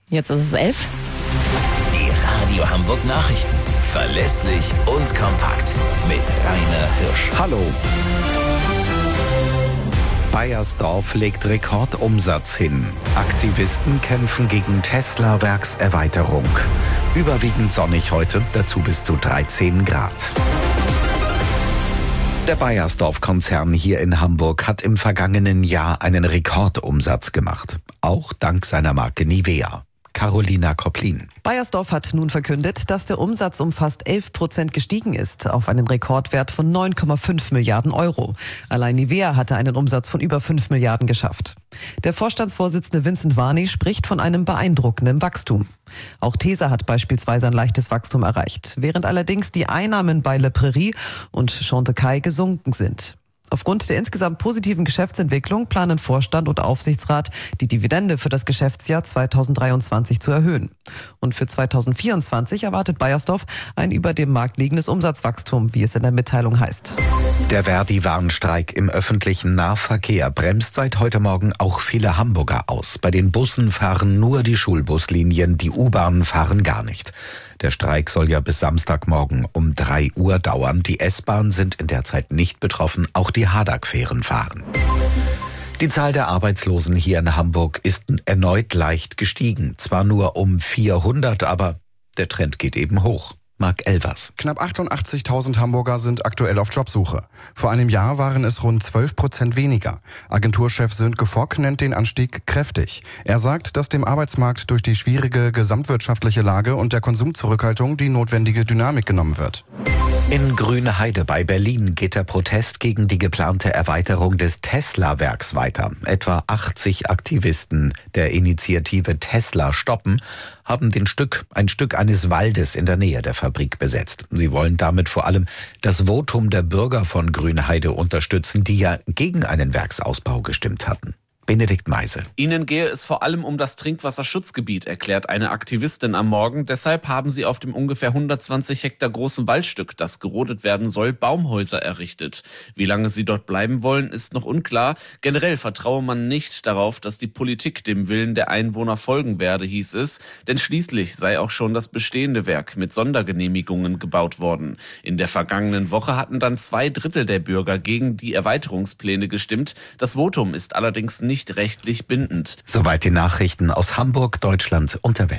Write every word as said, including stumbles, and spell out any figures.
Jetzt ist es elf. Die Radio Hamburg Nachrichten. Verlässlich und kompakt. Mit Rainer Hirsch. Hallo. Baiersdorf legt Rekordumsatz hin. Aktivisten kämpfen gegen Tesla-Werkserweiterung. Überwiegend sonnig heute, dazu bis zu dreizehn Grad. Der Baiersdorf-Konzern hier in Hamburg hat im vergangenen Jahr einen Rekordumsatz gemacht. Auch dank seiner Marke Nivea. Carolina Kopplin. Baiersdorf hat nun verkündet, dass der Umsatz um fast elf Prozent gestiegen ist, auf einen Rekordwert von neun Komma fünf Milliarden Euro. Allein Nivea hatte einen Umsatz von über fünf Milliarden geschafft. Der Vorstandsvorsitzende Vincent Warni spricht von einem beeindruckenden Wachstum. Auch Tesa hat beispielsweise ein leichtes Wachstum erreicht, während allerdings die Einnahmen bei Le Prairie und Chantecaille gesunken sind. Aufgrund der insgesamt positiven Geschäftsentwicklung planen Vorstand und Aufsichtsrat, die Dividende für das Geschäftsjahr zweitausenddreiundzwanzig zu erhöhen. Und für zweitausendvierundzwanzig erwartet Baiersdorf ein über dem Markt liegendes Umsatzwachstum, wie es in der Mitteilung heißt. Der Verdi-Warnstreik im öffentlichen Nahverkehr bremst seit heute Morgen auch viele Hamburger aus. Bei den Bussen fahren nur die Schulbuslinien, die U-Bahnen fahren gar nicht. Der Streik soll ja bis Samstagmorgen um drei Uhr dauern. Die S-Bahnen sind in der Zeit nicht betroffen, auch die Hadak-Fähren fahren. Die Zahl der Arbeitslosen hier in Hamburg ist erneut leicht gestiegen. Zwar nur um vierhundert, aber der Trend geht eben hoch. Marc Elvers. Knapp achtundachtzigtausend Hamburger sind aktuell auf Jobsuche. Vor einem Jahr waren es rund zwölf Prozent weniger. Agenturchef Sönke Fock nennt den Anstieg kräftig. Er sagt, dass dem Arbeitsmarkt durch die schwierige gesamtwirtschaftliche Lage und der Konsumzurückhaltung die notwendige Dynamik genommen wird. In Grüneheide bei Berlin geht der Protest gegen die geplante Erweiterung des Tesla-Werks weiter. Etwa achtzig Aktivisten der Initiative Tesla stoppen haben den Stück, ein Stück eines Waldes in der Nähe der Fabrik besetzt. Sie wollen damit vor allem das Votum der Bürger von Grüneheide unterstützen, die ja gegen einen Werksausbau gestimmt hatten. Benedikt Meise. Ihnen gehe es vor allem um das Trinkwasserschutzgebiet, erklärt eine Aktivistin am Morgen. Deshalb haben sie auf dem ungefähr hundertzwanzig Hektar großen Waldstück, das gerodet werden soll, Baumhäuser errichtet. Wie lange sie dort bleiben wollen, ist noch unklar. Generell vertraue man nicht darauf, dass die Politik dem Willen der Einwohner folgen werde, hieß es. Denn schließlich sei auch schon das bestehende Werk mit Sondergenehmigungen gebaut worden. In der vergangenen Woche hatten dann zwei Drittel der Bürger gegen die Erweiterungspläne gestimmt. Das Votum ist allerdings nicht nicht rechtlich bindend. Soweit die Nachrichten aus Hamburg, Deutschland und der Welt.